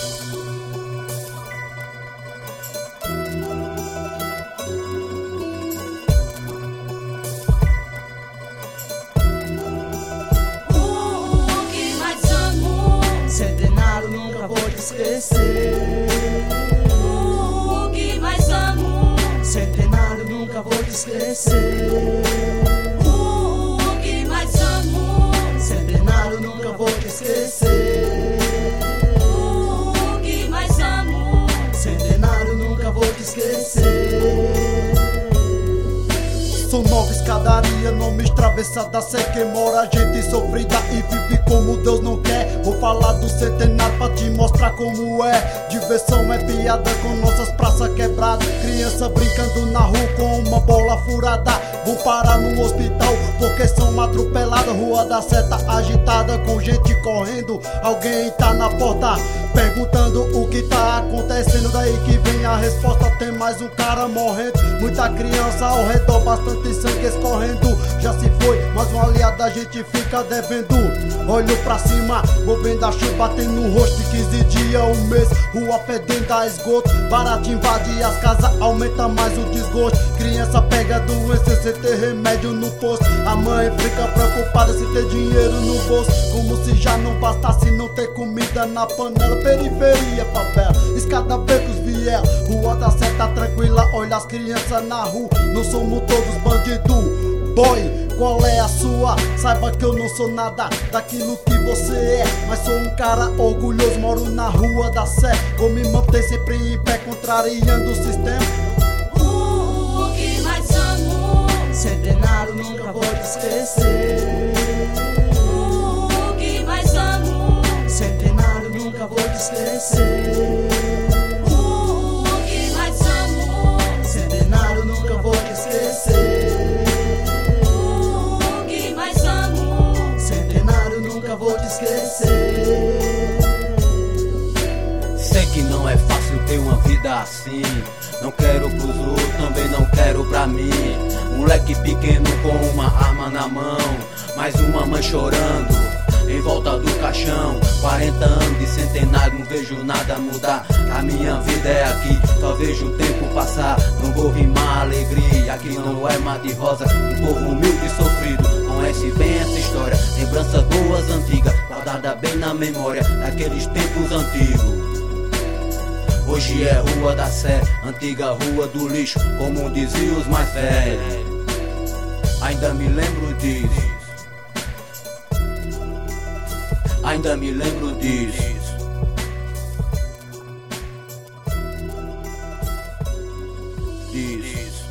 Centenário, nunca vou te esquecer. O que mais amo. Centenário, nunca vou te esquecer. O que mais amo. Centenário, nunca vou te esquecer. O que mais amo. Centenário, nunca vou te esquecer. Sou nova escadaria, nome extravessada, sei que mora gente sofrida e vive como Deus não quer. Vou falar do centenário pra te mostrar como é. Diversão é piada com nossas praças quebradas. Criança brincando na rua com uma bola furada. Vão parar no hospital porque são atropeladas. Rua da Seta agitada com gente correndo. Alguém tá na porta perguntando o que tá acontecendo. Daí que vem a resposta, tem mais um cara morrendo. Muita criança ao redor, bastante sangue escorrendo. Já se foi, mas uma aliada a gente fica devendo. Olho pra cima, vou vendo a chuva batendo no rosto de 15 dias, um mês. Rua fedendo a esgoto, barato invade as casas, aumenta mais o desgosto. Criança pega doença sem ter remédio no posto. A mãe fica preocupada sem ter dinheiro no bolso. Como se já não bastasse não ter comida na panela. Periferia, favela, escada, becos, viel. Rua da Seta tranquila, olha as crianças na rua. Não somos todos bandidos. Boy, qual é a sua? Saiba que eu não sou nada daquilo que você é, mas sou um cara orgulhoso, moro na Rua da Sé. Vou me manter sempre em pé, contrariando o sistema. O que mais amo. Centenário, nunca vou te esquecer. O que mais amo. Centenário, nunca vou te esquecer. O que mais amo. Centenário, nunca vou te esquecer. O que mais amo. Centenário, nunca vou te esquecer. Sei que não é fácil ter uma vida assim. Não quero pros outros, também não quero pra mim. Moleque pequeno com uma arma na mão, mais uma mãe chorando em volta do caixão. 40 anos de centenário, não vejo nada mudar. A minha vida é aqui, só vejo o tempo passar. Não vou rimar alegria, aqui não é mar de rosa. Um povo humilde e sofrido, conhece bem essa história. Lembranças boas antigas, guardada bem na memória daqueles tempos antigos. Hoje é Rua da Sé, antiga Rua do Lixo, como diziam os mais velhos. Ainda me lembro disso. Ainda me lembro disso. Disso.